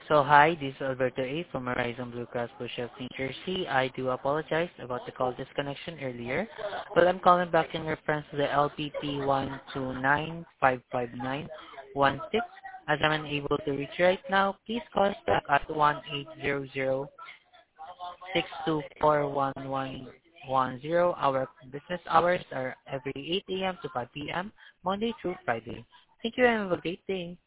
So hi, this is Alberto A. from Horizon Blue Cross Blue Shield, New Jersey. I do apologize about the call disconnection earlier, but I'm calling back in reference to the LPP 1295591 As I'm unable to reach right now, please call us back at 1-800-624-1110. Our business hours are every 8 a.m. to 5 p.m., Monday through Friday. Thank you and have a great day.